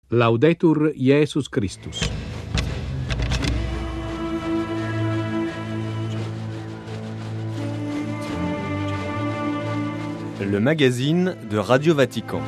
Laudetur Jesus Christus. Le magazine de Radio Vatican.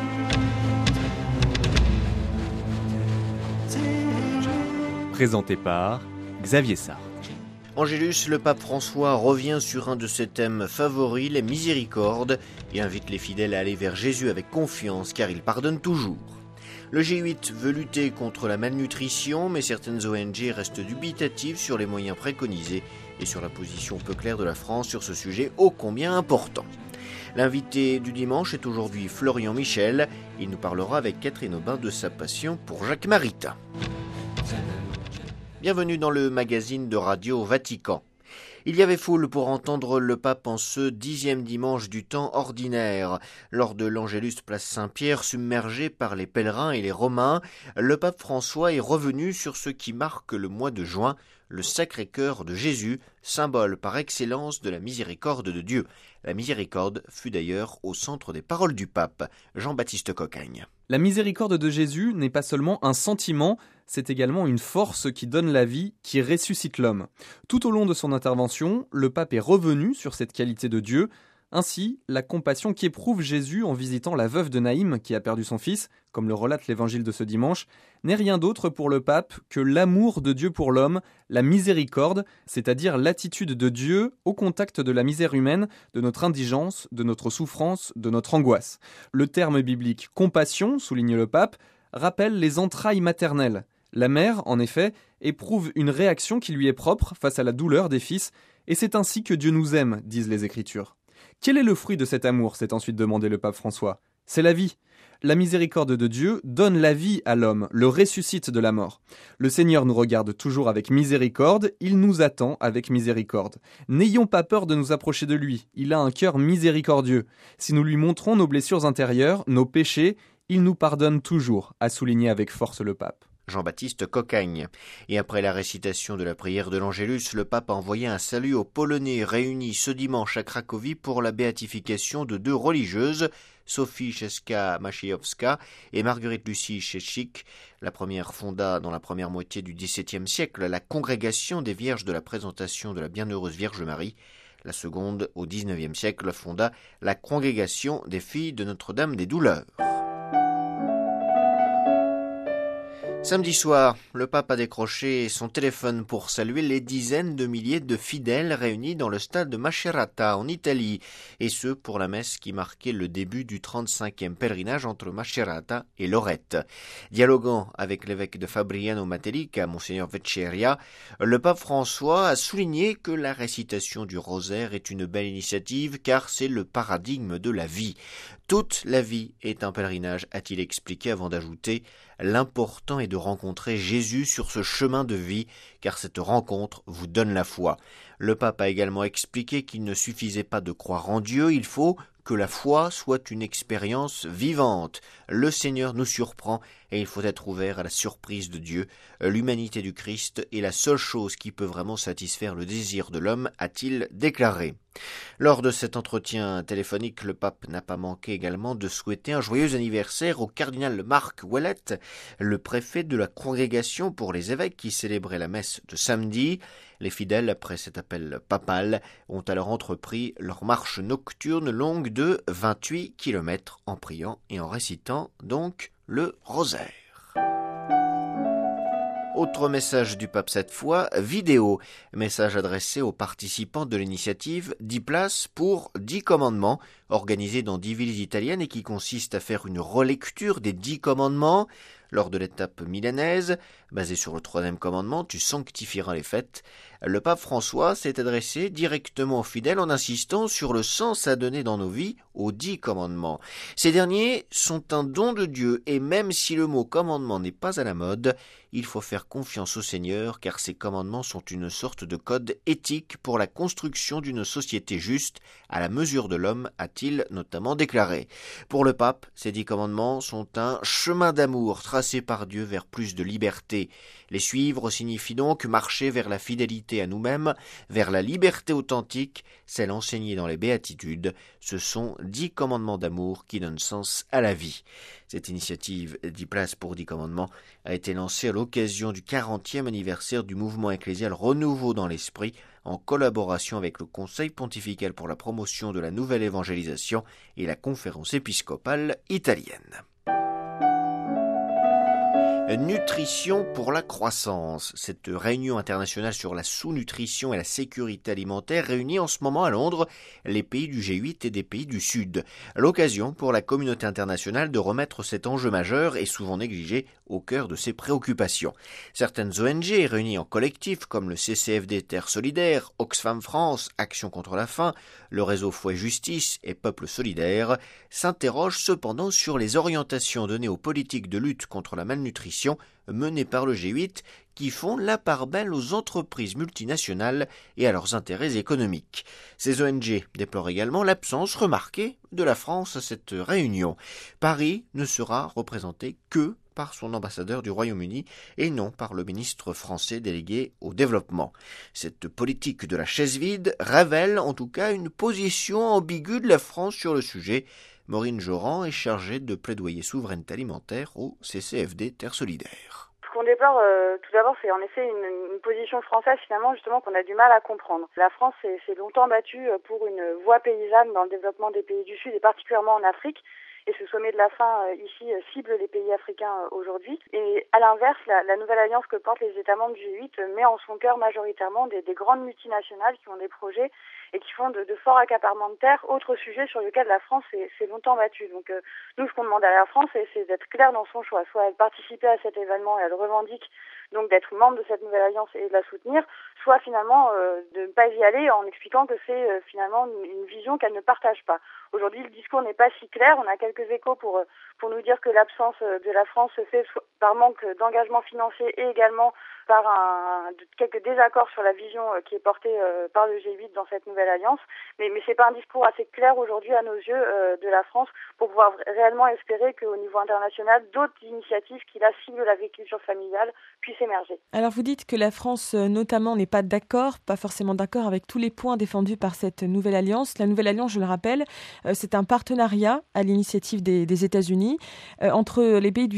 Présenté par Xavier Sartre. Angélus, le pape François revient sur un de ses thèmes favoris, les miséricordes, et invite les fidèles à aller vers Jésus avec confiance, car il pardonne toujours. Le G8 veut lutter contre la malnutrition, mais certaines ONG restent dubitatives sur les moyens préconisés et sur la position peu claire de la France sur ce sujet ô combien important. L'invité du dimanche est aujourd'hui Florian Michel. Il nous parlera avec Catherine Aubin de sa passion pour Jacques Maritain. Bienvenue dans le magazine de Radio Vatican. Il y avait foule pour entendre le pape en ce 10e dimanche du temps ordinaire. Lors de l'Angélus place Saint-Pierre, submergé par les pèlerins et les Romains, le pape François est revenu sur ce qui marque le mois de juin, le Sacré-Cœur de Jésus, symbole par excellence de la miséricorde de Dieu. La miséricorde fut d'ailleurs au centre des paroles du pape, Jean-Baptiste Cocagne. La miséricorde de Jésus n'est pas seulement un sentiment, c'est également une force qui donne la vie, qui ressuscite l'homme. Tout au long de son intervention, le pape est revenu sur cette qualité de Dieu. Ainsi, la compassion qu'éprouve Jésus en visitant la veuve de Naïm qui a perdu son fils, comme le relate l'évangile de ce dimanche, n'est rien d'autre pour le pape que l'amour de Dieu pour l'homme, la miséricorde, c'est-à-dire l'attitude de Dieu au contact de la misère humaine, de notre indigence, de notre souffrance, de notre angoisse. Le terme biblique « compassion », souligne le pape, rappelle les entrailles maternelles. La mère, en effet, éprouve une réaction qui lui est propre face à la douleur des fils, et c'est ainsi que Dieu nous aime, disent les Écritures. Quel est le fruit de cet amour, s'est ensuite demandé le pape François. C'est la vie. La miséricorde de Dieu donne la vie à l'homme, le ressuscite de la mort. Le Seigneur nous regarde toujours avec miséricorde, il nous attend avec miséricorde. N'ayons pas peur de nous approcher de lui, il a un cœur miséricordieux. Si nous lui montrons nos blessures intérieures, nos péchés, il nous pardonne toujours, a souligné avec force le pape. Jean-Baptiste Cocagne. Et après la récitation de la prière de l'Angélus, le pape a envoyé un salut aux Polonais réunis ce dimanche à Cracovie pour la béatification de 2 religieuses, Sophie Czeska-Maciejowska et Marguerite Lucie Czeschik. La première fonda dans la première moitié du XVIIe siècle la Congrégation des Vierges de la Présentation de la Bienheureuse Vierge Marie. La seconde, au XIXe siècle, fonda la Congrégation des Filles de Notre-Dame des Douleurs. Samedi soir, le pape a décroché son téléphone pour saluer les dizaines de milliers de fidèles réunis dans le stade de Macerata en Italie, et ce pour la messe qui marquait le début du 35e pèlerinage entre Macerata et Lorette. Dialoguant avec l'évêque de Fabriano Matelica, Monseigneur Veccheria, le pape François a souligné que la récitation du rosaire est une belle initiative car c'est le paradigme de la vie. Toute la vie est un pèlerinage, a-t-il expliqué avant d'ajouter « L'important est de rencontrer Jésus sur ce chemin de vie, car cette rencontre vous donne la foi. » Le pape a également expliqué qu'il ne suffisait pas de croire en Dieu, il faut que la foi soit une expérience vivante. Le Seigneur nous surprend et il faut être ouvert à la surprise de Dieu. L'humanité du Christ est la seule chose qui peut vraiment satisfaire le désir de l'homme, a-t-il déclaré. Lors de cet entretien téléphonique, le pape n'a pas manqué également de souhaiter un joyeux anniversaire au cardinal Marc Ouellet, le préfet de la Congrégation pour les évêques qui célébrait la messe de samedi. Les fidèles, après cet appel papal, ont alors entrepris leur marche nocturne longue de 28 km en priant et en récitant donc le rosaire. Autre message du pape cette fois, vidéo. Message adressé aux participants de l'initiative 10 places pour 10 commandements, organisée dans 10 villes italiennes et qui consiste à faire une relecture des 10 commandements. Lors de l'étape milanaise, basée sur le 3e commandement, tu sanctifieras les fêtes, le pape François s'est adressé directement aux fidèles en insistant sur le sens à donner dans nos vies aux 10 commandements. Ces derniers sont un don de Dieu et même si le mot commandement n'est pas à la mode, il faut faire confiance au Seigneur car ces commandements sont une sorte de code éthique pour la construction d'une société juste à la mesure de l'homme, a-t-il notamment déclaré. Pour le pape, ces 10 commandements sont un chemin d'amour tracé passer par Dieu vers plus de liberté. Les suivre signifie donc marcher vers la fidélité à nous-mêmes, vers la liberté authentique, celle enseignée dans les béatitudes. Ce sont 10 commandements d'amour qui donnent sens à la vie. Cette initiative 10 places pour 10 commandements a été lancée à l'occasion du 40e anniversaire du mouvement ecclésial Renouveau dans l'Esprit, en collaboration avec le Conseil pontifical pour la promotion de la nouvelle évangélisation et la conférence épiscopale italienne. Nutrition pour la croissance. Cette réunion internationale sur la sous-nutrition et la sécurité alimentaire réunit en ce moment à Londres les pays du G8 et des pays du Sud. L'occasion pour la communauté internationale de remettre cet enjeu majeur et souvent négligé au cœur de ses préoccupations. Certaines ONG réunies en collectif comme le CCFD Terre Solidaire, Oxfam France, Action contre la faim, le réseau Foi et Justice et Peuple Solidaire s'interrogent cependant sur les orientations données aux politiques de lutte contre la malnutrition menées par le G8 qui font la part belle aux entreprises multinationales et à leurs intérêts économiques. Ces ONG déplorent également l'absence remarquée de la France à cette réunion. Paris ne sera représenté que par son ambassadeur du Royaume-Uni et non par le ministre français délégué au développement. Cette politique de la chaise vide révèle en tout cas une position ambiguë de la France sur le sujet. Maureen Joran est chargée de plaidoyer souveraineté alimentaire au CCFD Terre Solidaire. Ce qu'on déplore tout d'abord, c'est en effet une position française finalement justement qu'on a du mal à comprendre. La France s'est longtemps battue pour une voie paysanne dans le développement des pays du Sud et particulièrement en Afrique. Et ce sommet de la faim ici cible les pays africains aujourd'hui. Et à l'inverse, la nouvelle alliance que portent les États membres du G8 met en son cœur majoritairement des grandes multinationales qui ont des projets et qui font de forts accaparements de terres, autre sujet sur lequel la France s'est longtemps battue. Donc nous, ce qu'on demande à la France, c'est d'être claire dans son choix. Soit elle participe à cet événement et elle revendique donc d'être membre de cette nouvelle alliance et de la soutenir, soit finalement de ne pas y aller en expliquant que c'est finalement une vision qu'elle ne partage pas. Aujourd'hui, le discours n'est pas si clair. On a quelques échos pour nous dire que l'absence de la France se fait par manque d'engagement financier et également par quelques désaccords sur la vision qui est portée par le G8 dans cette nouvelle alliance. Mais c'est pas un discours assez clair aujourd'hui à nos yeux de la France pour pouvoir réellement espérer qu'au niveau international, d'autres initiatives qui la ciblent l'agriculture familiale puissent émerger. Alors vous dites que la France notamment n'est pas forcément d'accord avec tous les points défendus par cette nouvelle alliance. La nouvelle alliance, je le rappelle, c'est un partenariat à l'initiative des États-Unis entre les pays du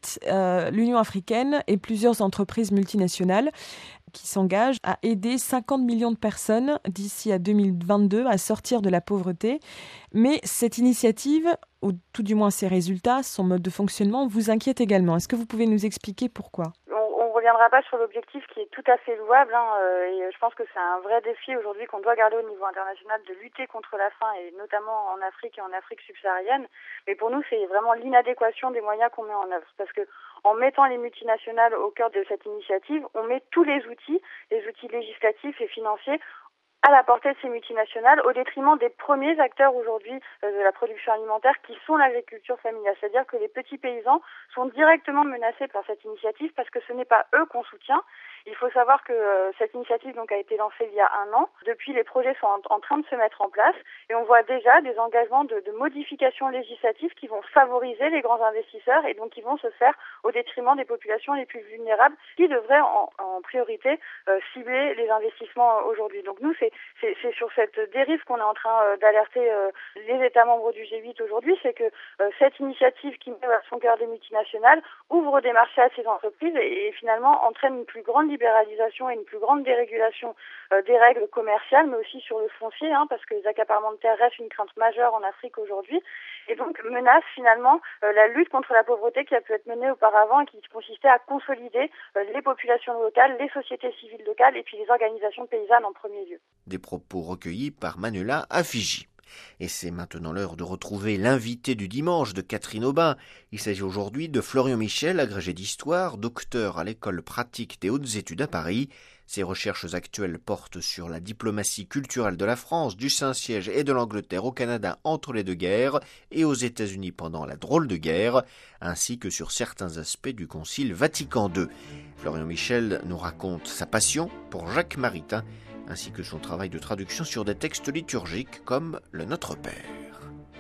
G8, l'Union africaine et plusieurs entreprises multinationales qui s'engagent à aider 50 millions de personnes d'ici à 2022 à sortir de la pauvreté. Mais cette initiative, ou tout du moins ses résultats, son mode de fonctionnement, vous inquiète également. Est-ce que vous pouvez nous expliquer pourquoi ? On ne reviendra pas sur l'objectif qui est tout à fait louable et je pense que c'est un vrai défi aujourd'hui qu'on doit garder au niveau international de lutter contre la faim et notamment en Afrique et en Afrique subsaharienne. Mais pour nous, c'est vraiment l'inadéquation des moyens qu'on met en œuvre parce que en mettant les multinationales au cœur de cette initiative, on met tous les outils législatifs et financiers à la portée de ces multinationales au détriment des premiers acteurs aujourd'hui de la production alimentaire qui sont l'agriculture familiale. C'est-à-dire que les petits paysans sont directement menacés par cette initiative parce que ce n'est pas eux qu'on soutient. Il faut savoir que cette initiative donc a été lancée il y a 1 an. Depuis, les projets sont en train de se mettre en place et on voit déjà des engagements de modifications législatives qui vont favoriser les grands investisseurs et donc qui vont se faire au détriment des populations les plus vulnérables qui devraient en priorité cibler les investissements aujourd'hui. Donc nous, c'est sur cette dérive qu'on est en train d'alerter les États membres du G8 aujourd'hui, c'est que cette initiative qui met à son cœur des multinationales ouvre des marchés à ces entreprises et finalement entraîne une plus grande libéralisation et une plus grande dérégulation des règles commerciales, mais aussi sur le foncier, parce que les accaparements de terres restent une crainte majeure en Afrique aujourd'hui, et donc menace finalement la lutte contre la pauvreté qui a pu être menée auparavant et qui consistait à consolider les populations locales, les sociétés civiles locales et puis les organisations paysannes en premier lieu. Des propos recueillis par Manuela à Fiji. Et c'est maintenant l'heure de retrouver l'invité du dimanche de Catherine Aubin. Il s'agit aujourd'hui de Florian Michel, agrégé d'histoire, docteur à l'école pratique des hautes études à Paris. Ses recherches actuelles portent sur la diplomatie culturelle de la France, du Saint-Siège et de l'Angleterre au Canada entre les deux guerres et aux États-Unis pendant la drôle de guerre, ainsi que sur certains aspects du Concile Vatican II. Florian Michel nous raconte sa passion pour Jacques Maritain, ainsi que son travail de traduction sur des textes liturgiques comme le Notre Père.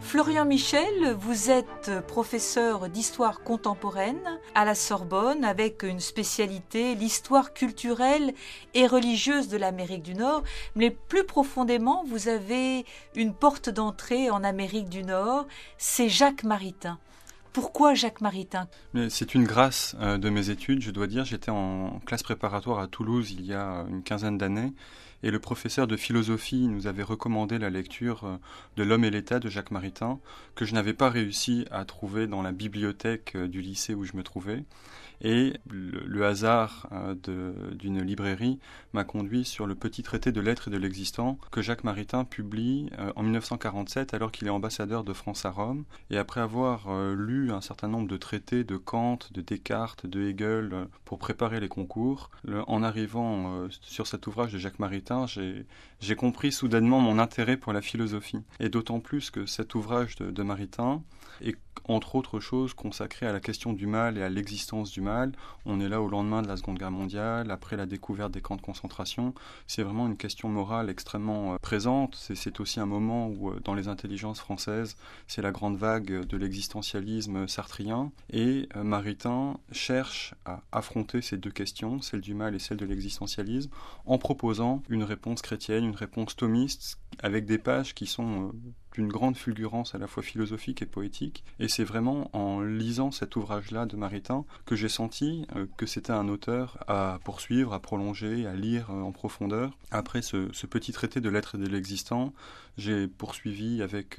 Florian Michel, vous êtes professeur d'histoire contemporaine à la Sorbonne avec une spécialité, l'histoire culturelle et religieuse de l'Amérique du Nord. Mais plus profondément, vous avez une porte d'entrée en Amérique du Nord, c'est Jacques Maritain. Pourquoi Jacques Maritain ? Mais c'est une grâce de mes études, je dois dire. J'étais en classe préparatoire à Toulouse il y a une quinzaine d'années. Et le professeur de philosophie nous avait recommandé la lecture de L'Homme et l'État de Jacques Maritain, que je n'avais pas réussi à trouver dans la bibliothèque du lycée où je me trouvais. Et le hasard d'une librairie m'a conduit sur le petit traité de l'être et de l'existant que Jacques Maritain publie en 1947 alors qu'il est ambassadeur de France à Rome. Et après avoir lu un certain nombre de traités de Kant, de Descartes, de Hegel pour préparer les concours, en arrivant sur cet ouvrage de Jacques Maritain, j'ai compris soudainement mon intérêt pour la philosophie. Et d'autant plus que cet ouvrage de Maritain est entre autres choses consacré à la question du mal et à l'existence du mal. On est là au lendemain de la Seconde Guerre mondiale, après la découverte des camps de concentration. C'est vraiment une question morale extrêmement présente. C'est aussi un moment où, dans les intelligences françaises, c'est la grande vague de l'existentialisme sartrien. Et Maritain cherche à affronter ces deux questions, celle du mal et celle de l'existentialisme, en proposant une réponse chrétienne, une réponse thomiste, avec des pages qui sont d'une grande fulgurance à la fois philosophique et poétique. Et c'est vraiment en lisant cet ouvrage-là de Maritain que j'ai senti que c'était un auteur à poursuivre, à prolonger, à lire en profondeur. Après ce petit traité de l'être et de l'existant, j'ai poursuivi avec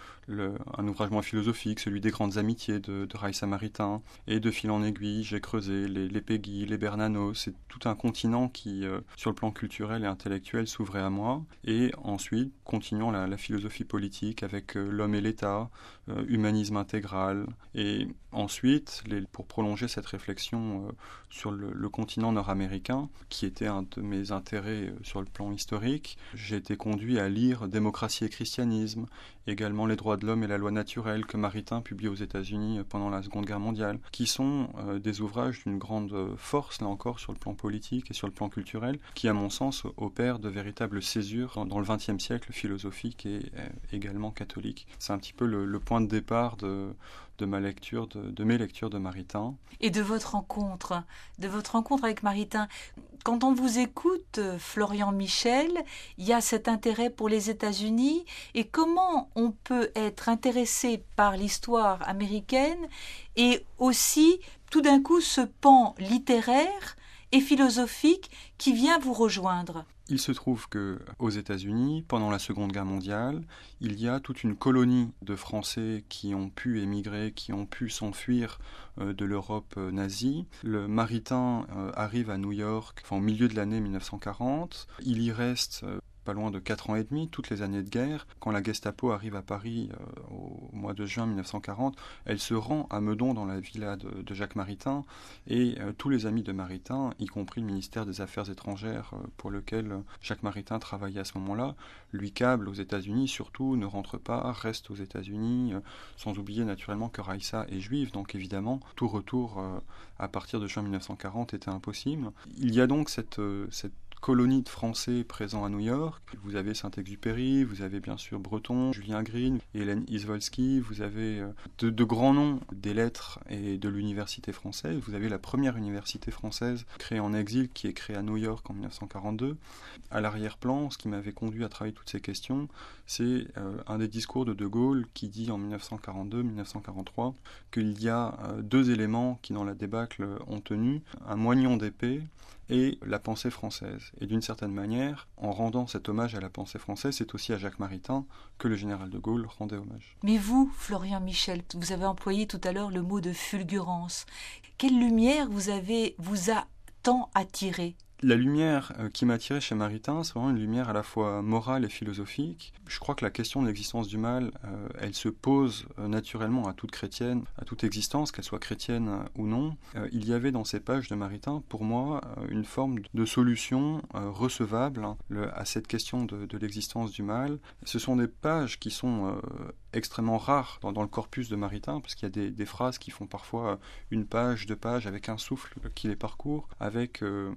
un ouvrage moins philosophique, celui des grandes amitiés de Raissa Maritain, et de fil en aiguille, j'ai creusé les Péguy, les Bernanos. C'est tout un continent qui, sur le plan culturel et intellectuel, s'ouvrait à moi. Et ensuite, continuons la philosophie politique avec L'Homme et l'État, humanisme intégral. Et ensuite, pour prolonger cette réflexion sur le continent nord-américain, qui était un de mes intérêts sur le plan historique, j'ai été conduit à lire Démocratie et christianisme, également Les droits de l'homme et la loi naturelle que Maritain publie aux États-Unis pendant la Seconde Guerre mondiale, qui sont des ouvrages d'une grande force, là encore, sur le plan politique et sur le plan culturel, qui, à mon sens, opèrent de véritables césures dans le XXe siècle philosophique et également catholique. C'est un petit peu le point de départ de mes lectures de Maritain. Et de votre rencontre avec Maritain. Quand on vous écoute, Florian Michel, il y a cet intérêt pour les États-Unis. Et comment on peut être intéressé par l'histoire américaine et aussi, tout d'un coup, ce pan littéraire et philosophique qui vient vous rejoindre? Il se trouve qu'aux États-Unis, pendant la Seconde Guerre mondiale, il y a toute une colonie de Français qui ont pu émigrer, qui ont pu s'enfuir de l'Europe nazie. Le Maritain arrive à New York au milieu de l'année 1940. Il y reste pas loin de 4 ans et demi, toutes les années de guerre. Quand la Gestapo arrive à Paris au mois de juin 1940, elle se rend à Meudon dans la villa de Jacques Maritain, et tous les amis de Maritain, y compris le ministère des Affaires étrangères pour lequel Jacques Maritain travaillait à ce moment-là, lui câblent aux États-Unis, surtout ne rentre pas, reste aux États-Unis, sans oublier naturellement que Raissa est juive, donc évidemment tout retour à partir de juin 1940 était impossible. Il y a donc cette colonie de Français présents à New York. Vous avez Saint-Exupéry, vous avez bien sûr Breton, Julien Green, Hélène Izvolsky, vous avez de grands noms des lettres et de l'université française. Vous avez la première université française créée en exil qui est créée à New York en 1942. À l'arrière-plan, ce qui m'avait conduit à travailler toutes ces questions, c'est un des discours de De Gaulle qui dit en 1942-1943 qu'il y a deux éléments qui dans la débâcle ont tenu, un moignon d'épée et la pensée française. Et d'une certaine manière, en rendant cet hommage à la pensée française, c'est aussi à Jacques Maritain que le général de Gaulle rendait hommage. Mais vous, Florian Michel, vous avez employé tout à l'heure le mot de fulgurance. Quelle lumière vous a tant attiré ? La lumière qui m'a attiré chez Maritain, c'est vraiment une lumière à la fois morale et philosophique. Je crois que la question de l'existence du mal, elle se pose naturellement à toute chrétienne, à toute existence, qu'elle soit chrétienne ou non. Il y avait dans ces pages de Maritain, pour moi, une forme de solution recevable à cette question de l'existence du mal. Ce sont des pages qui sont extrêmement rares dans le corpus de Maritain, parce qu'il y a des phrases qui font parfois une page, 2 pages, avec un souffle qui les parcourt, avec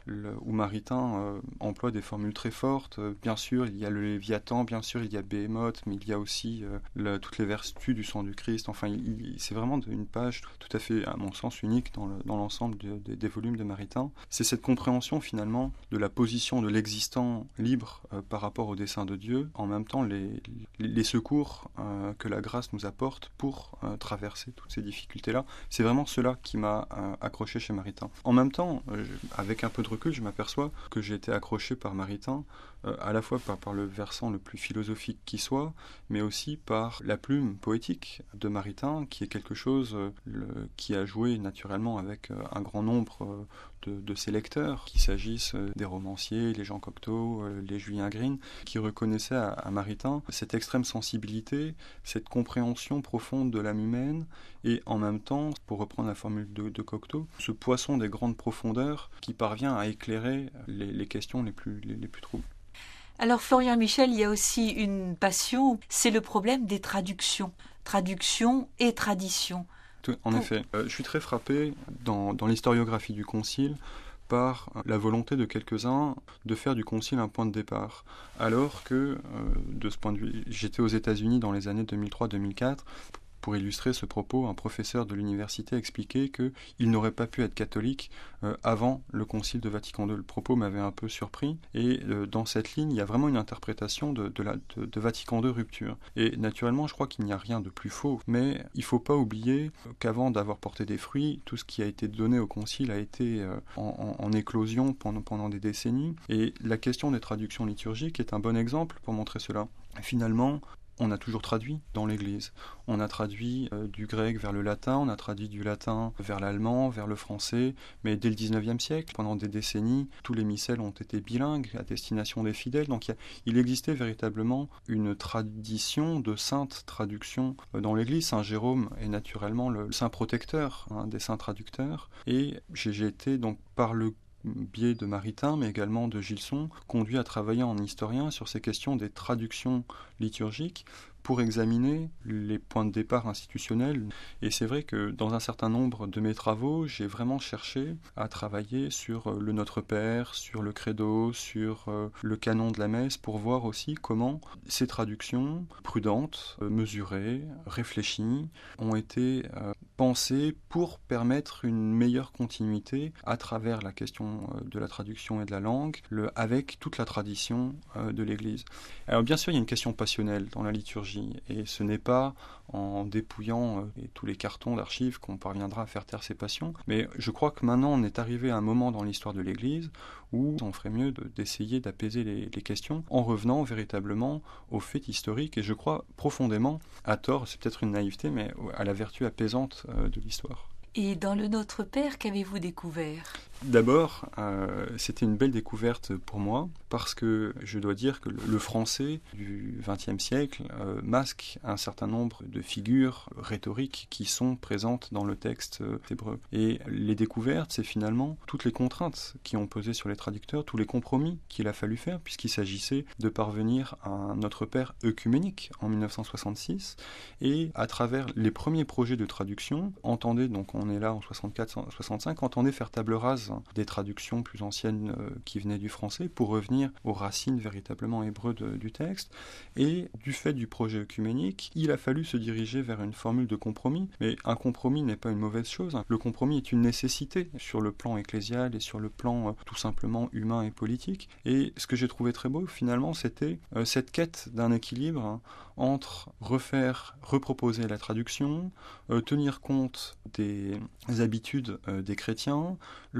où Maritain emploie des formules très fortes. Bien sûr, il y a le Léviathan, bien sûr, il y a Béhémoth, mais il y a aussi toutes les vertus du sang du Christ. Enfin, c'est vraiment une page tout à fait, à mon sens, unique dans l'ensemble des volumes de Maritain. C'est cette compréhension, finalement, de la position de l'existant libre par rapport au dessein de Dieu, en même temps les secours que la grâce nous apporte pour traverser toutes ces difficultés-là. C'est vraiment cela qui m'a accroché chez Maritain. En même temps, avec un peu de recul, je m'aperçois que j'ai été accroché par Maritain, à la fois par le versant le plus philosophique qui soit, mais aussi par la plume poétique de Maritain, qui est quelque chose qui a joué naturellement avec un grand nombre de ses lecteurs, qu'il s'agisse des romanciers, les Jean Cocteau, les Julien Green, qui reconnaissaient à Maritain cette extrême sensibilité, cette compréhension profonde de l'âme humaine, et en même temps, pour reprendre la formule de Cocteau, ce poisson des grandes profondeurs qui parvient à éclairer les questions les plus troubles. Alors Florian Michel, il y a aussi une passion, c'est le problème des traductions. Traduction et tradition. En effet, je suis très frappé dans l'historiographie du Concile par la volonté de quelques-uns de faire du Concile un point de départ. Alors que, de ce point de vue, j'étais aux États-Unis dans les années 2003-2004. Pour illustrer ce propos, un professeur de l'université expliquait qu'il n'aurait pas pu être catholique avant le Concile de Vatican II. Le propos m'avait un peu surpris, et dans cette ligne, il y a vraiment une interprétation de Vatican II rupture. Et naturellement, je crois qu'il n'y a rien de plus faux, mais il ne faut pas oublier qu'avant d'avoir porté des fruits, tout ce qui a été donné au Concile a été en éclosion pendant des décennies, et la question des traductions liturgiques est un bon exemple pour montrer cela. Finalement, on a toujours traduit dans l'Église. On a traduit du grec vers le latin, on a traduit du latin vers l'allemand, vers le français, mais dès le XIXe siècle, pendant des décennies, tous les missels ont été bilingues à destination des fidèles. Donc il existait véritablement une tradition de sainte traduction dans l'Église. Saint Jérôme est naturellement le saint protecteur des saints traducteurs. Et j'ai été donc par le biais de Maritain, mais également de Gilson, conduit à travailler en historien sur ces questions des traductions liturgiques pour examiner les points de départ institutionnels. Et c'est vrai que dans un certain nombre de mes travaux, j'ai vraiment cherché à travailler sur le Notre Père, sur le Credo, sur le canon de la messe, pour voir aussi comment ces traductions prudentes, mesurées, réfléchies, ont été pensées pour permettre une meilleure continuité à travers la question de la traduction et de la langue, avec toute la tradition de l'Église. Alors bien sûr, il y a une question passionnelle dans la liturgie, et ce n'est pas en dépouillant tous les cartons d'archives qu'on parviendra à faire taire ces passions, mais je crois que maintenant on est arrivé à un moment dans l'histoire de l'Église où on ferait mieux d'essayer d'apaiser les questions en revenant véritablement aux faits historiques, et je crois profondément, à tort, c'est peut-être une naïveté, mais à la vertu apaisante de l'histoire. Et dans le Notre Père, qu'avez-vous découvert ? D'abord, c'était une belle découverte pour moi, parce que je dois dire que le français du XXe siècle masque un certain nombre de figures rhétoriques qui sont présentes dans le texte hébreu. Et les découvertes, c'est finalement toutes les contraintes qui ont pesé sur les traducteurs, tous les compromis qu'il a fallu faire, puisqu'il s'agissait de parvenir à un Notre Père œcuménique en 1966, et à travers les premiers projets de traduction, entendez, donc on est là en 64-65, entendez faire table rase des traductions plus anciennes qui venaient du français pour revenir aux racines véritablement hébreux du texte. Et du fait du projet œcuménique, il a fallu se diriger vers une formule de compromis. Mais un compromis n'est pas une mauvaise chose. Le compromis est une nécessité sur le plan ecclésial et sur le plan tout simplement humain et politique. Et ce que j'ai trouvé très beau, finalement, c'était cette quête d'un équilibre entre reproposer la traduction, tenir compte des habitudes des chrétiens,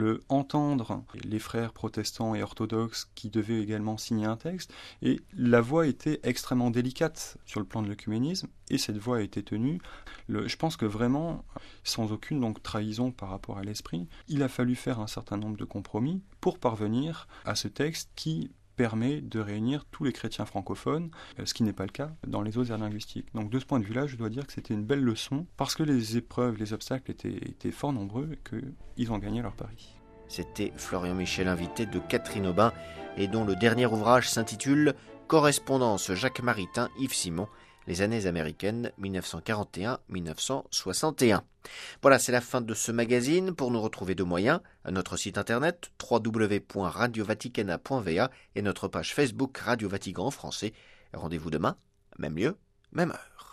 entendre les frères protestants et orthodoxes qui devaient également signer un texte, et la voie était extrêmement délicate sur le plan de l'œcuménisme, et cette voie a été tenue. Je pense que vraiment, sans aucune donc trahison par rapport à l'esprit, il a fallu faire un certain nombre de compromis pour parvenir à ce texte qui permet de réunir tous les chrétiens francophones, ce qui n'est pas le cas dans les autres aires linguistiques. Donc de ce point de vue-là, je dois dire que c'était une belle leçon, parce que les épreuves, les obstacles étaient fort nombreux et qu'ils ont gagné leur pari. C'était Florian Michel, invité de Catherine Aubin, et dont le dernier ouvrage s'intitule « Correspondance Jacques Maritain, Yves Simon, les années américaines 1941-1961. Voilà, c'est la fin de ce magazine. Pour nous retrouver deux moyens, notre site internet www.radiovaticana.va et notre page Facebook Radio Vatican en français. Rendez-vous demain, même lieu, même heure.